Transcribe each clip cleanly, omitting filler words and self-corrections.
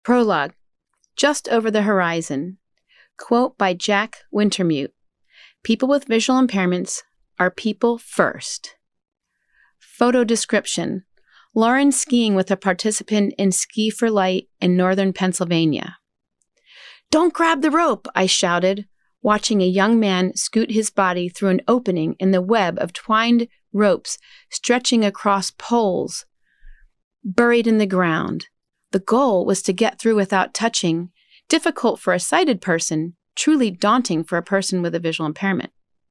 Prologue. Just over the horizon. Quote by Jack Wintermute. People with visual impairments are people first. Photo description. Lauren skiing with a participant in Ski for Light in northern Pennsylvania. "Don't grab the rope," I shouted, watching a young man scoot his body through an opening in the web of twined ropes stretching across poles buried in the ground. The goal was to get through without touching, difficult for a sighted person, truly daunting for a person with a visual impairment.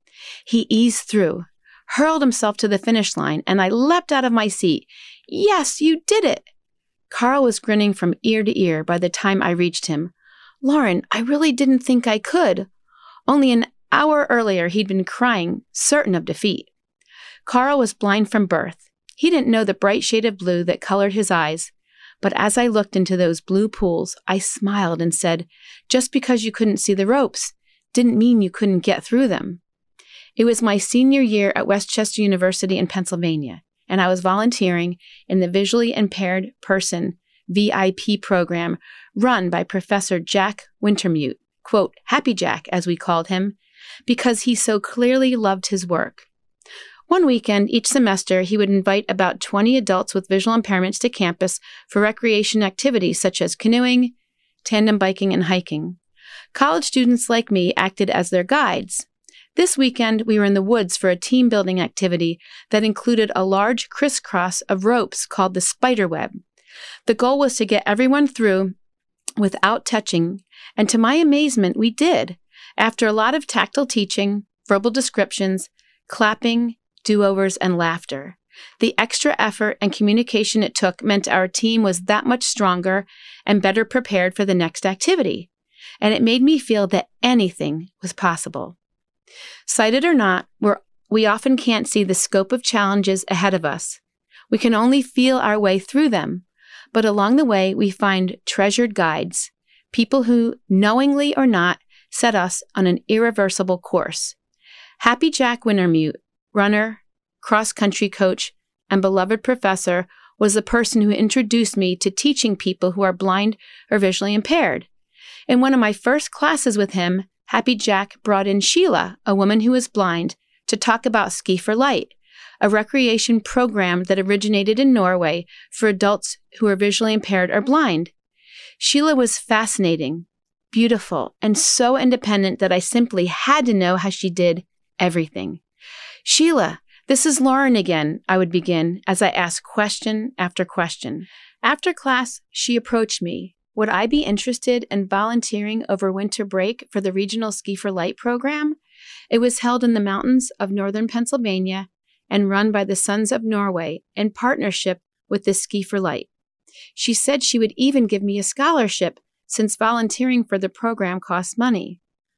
He eased through, hurled himself to the finish line, and I leapt out of my seat. "Yes, you did it!" Carl was grinning from ear to ear by the time I reached him. "Lauren, I really didn't think I could." Only an hour earlier, he'd been crying, certain of defeat. Carl was blind from birth. He didn't know the bright shade of blue that colored his eyes. But as I looked into those blue pools, I smiled and said, "Just because you couldn't see the ropes didn't mean you couldn't get through them." It was my senior year at Westchester University in Pennsylvania, and I was volunteering in the Visually Impaired Person VIP program run by Professor Jack Wintermute, quote, Happy Jack, as we called him, because he so clearly loved his work. One weekend each semester, he would invite about 20 adults with visual impairments to campus for recreation activities such as canoeing, tandem biking, and hiking. College students like me acted as their guides. This weekend, we were in the woods for a team-building activity that included a large crisscross of ropes called the spider web. The goal was to get everyone through without touching, and to my amazement, we did. After a lot of tactile teaching, verbal descriptions, clapping, do-overs, and laughter. The extra effort and communication it took meant our team was that much stronger and better prepared for the next activity, and it made me feel that anything was possible. Sighted or not, we often can't see the scope of challenges ahead of us. We can only feel our way through them, but along the way we find treasured guides, people who, knowingly or not, set us on an irreversible course. Happy Jack Wintermute, runner, cross-country coach, and beloved professor, was the person who introduced me to teaching people who are blind or visually impaired. In one of my first classes with him, Happy Jack brought in Sheila, a woman who is blind, to talk about Ski for Light, a recreation program that originated in Norway for adults who are visually impaired or blind. Sheila was fascinating, beautiful, and so independent that I simply had to know how she did everything. "Sheila, this is Lauren again," I would begin as I asked question after question. After class, she approached me. Would I be interested in volunteering over winter break for the regional Ski for Light program? It was held in the mountains of northern Pennsylvania and run by the Sons of Norway in partnership with the Ski for Light. She said she would even give me a scholarship since volunteering for the program costs money.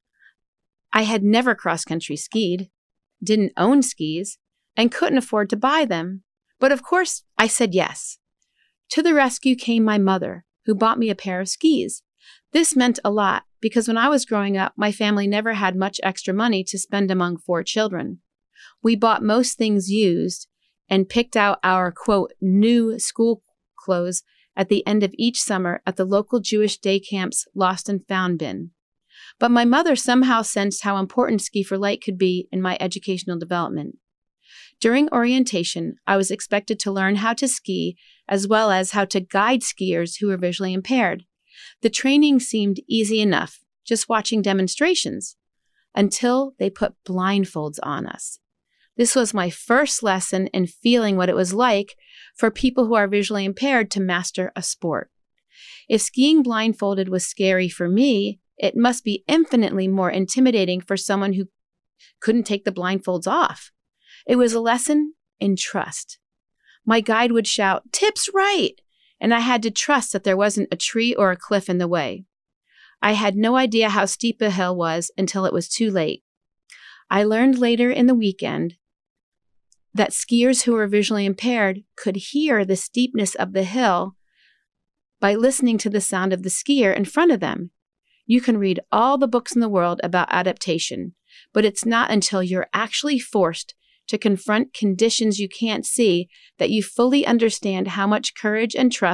I had never cross-country skied, didn't own skis, and couldn't afford to buy them. But of course, I said yes. To the rescue came my mother, who bought me a pair of skis. This meant a lot because when I was growing up, my family never had much extra money to spend among 4 children. We bought most things used and picked out our, quote, new school clothes at the end of each summer at the local Jewish day camp's lost and found bin. But my mother somehow sensed how important Ski for Light could be in my educational development. During orientation, I was expected to learn how to ski as well as how to guide skiers who were visually impaired. The training seemed easy enough, just watching demonstrations, until they put blindfolds on us. This was my first lesson in feeling what it was like for people who are visually impaired to master a sport. If skiing blindfolded was scary for me, it must be infinitely more intimidating for someone who couldn't take the blindfolds off. It was a lesson in trust. My guide would shout, "Tips right!" and I had to trust that there wasn't a tree or a cliff in the way. I had no idea how steep a hill was until it was too late. I learned later in the weekend that skiers who were visually impaired could hear the steepness of the hill by listening to the sound of the skier in front of them. You can read all the books in the world about adaptation, but it's not until you're actually forced to confront conditions you can't see that you fully understand how much courage and trust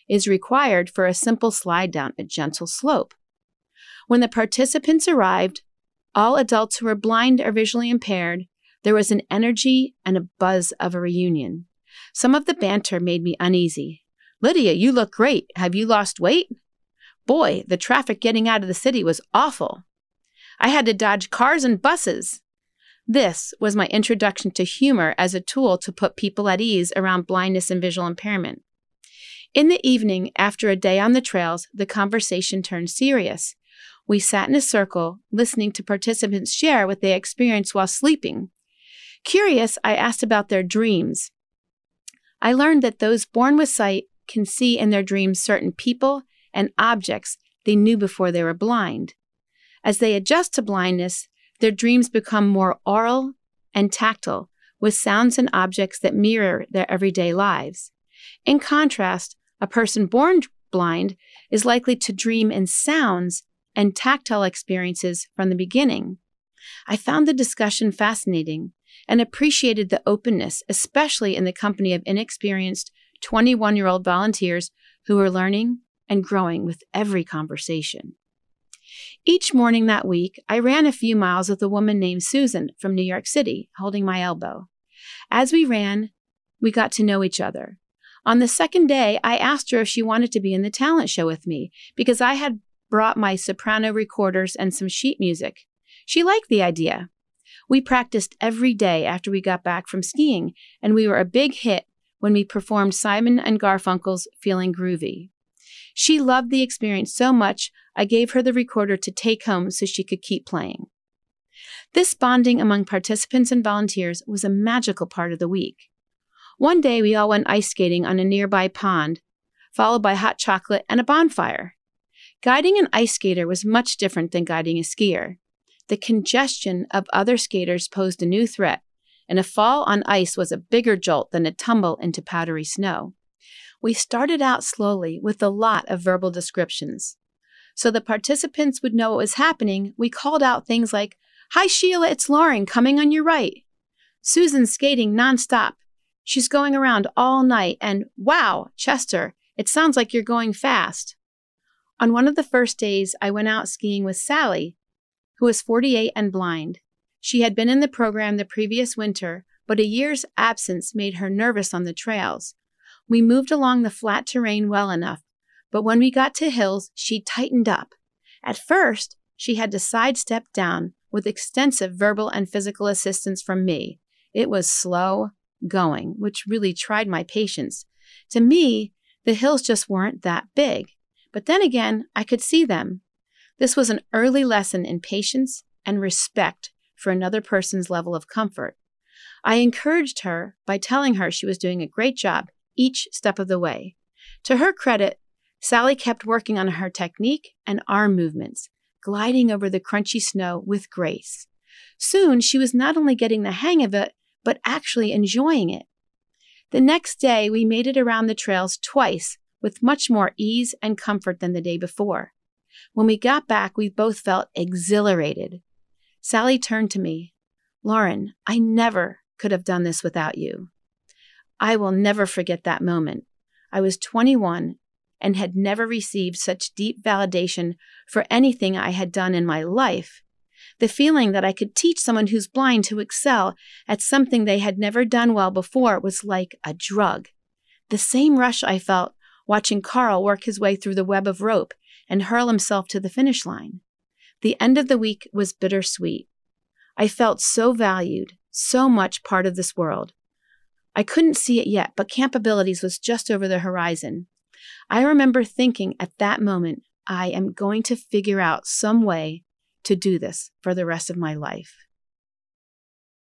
is required for a simple slide down a gentle slope. When the participants arrived, all adults who were blind or visually impaired, there was an energy and a buzz of a reunion. Some of the banter made me uneasy. "Lydia, you look great. Have you lost weight?" "Boy, the traffic getting out of the city was awful. I had to dodge cars and buses." This was my introduction to humor as a tool to put people at ease around blindness and visual impairment. In the evening, after a day on the trails, the conversation turned serious. We sat in a circle, listening to participants share what they experienced while sleeping. Curious, I asked about their dreams. I learned that those born with sight can see in their dreams certain people and objects they knew before they were blind. As they adjust to blindness, their dreams become more aural and tactile, with sounds and objects that mirror their everyday lives. In contrast, a person born blind is likely to dream in sounds and tactile experiences from the beginning. I found the discussion fascinating and appreciated the openness, especially in the company of inexperienced 21-year-old volunteers who were learning and growing with every conversation. Each morning that week, I ran a few miles with a woman named Susan from New York City, holding my elbow. As we ran, we got to know each other. On the second day, I asked her if she wanted to be in the talent show with me because I had brought my soprano recorders and some sheet music. She liked the idea. We practiced every day after we got back from skiing, and we were a big hit when we performed Simon and Garfunkel's Feeling Groovy. She loved the experience so much, I gave her the recorder to take home so she could keep playing. This bonding among participants and volunteers was a magical part of the week. One day we all went ice skating on a nearby pond, followed by hot chocolate and a bonfire. Guiding an ice skater was much different than guiding a skier. The congestion of other skaters posed a new threat, and a fall on ice was a bigger jolt than a tumble into powdery snow. We started out slowly with a lot of verbal descriptions. So the participants would know what was happening, we called out things like, "Hi Sheila, it's Lauren, coming on your right." "Susan's skating nonstop. She's going around all night," and "Wow, Chester, it sounds like you're going fast." On one of the first days, I went out skiing with Sally, who was 48 and blind. She had been in the program the previous winter, but a year's absence made her nervous on the trails. We moved along the flat terrain well enough, but when we got to hills, she tightened up. At first, she had to sidestep down with extensive verbal and physical assistance from me. It was slow going, which really tried my patience. To me, the hills just weren't that big. But then again, I could see them. This was an early lesson in patience and respect for another person's level of comfort. I encouraged her by telling her she was doing a great job each step of the way. To her credit, Sally kept working on her technique and arm movements, gliding over the crunchy snow with grace. Soon, she was not only getting the hang of it, but actually enjoying it. The next day, we made it around the trails twice with much more ease and comfort than the day before. When we got back, we both felt exhilarated. Sally turned to me. "Lauren, I never could have done this without you." I will never forget that moment. I was 21 and had never received such deep validation for anything I had done in my life. The feeling that I could teach someone who's blind to excel at something they had never done well before was like a drug. The same rush I felt watching Carl work his way through the web of rope and hurl himself to the finish line. The end of the week was bittersweet. I felt so valued, so much part of this world. I couldn't see it yet, but Camp Abilities was just over the horizon. I remember thinking at that moment, I am going to figure out some way to do this for the rest of my life.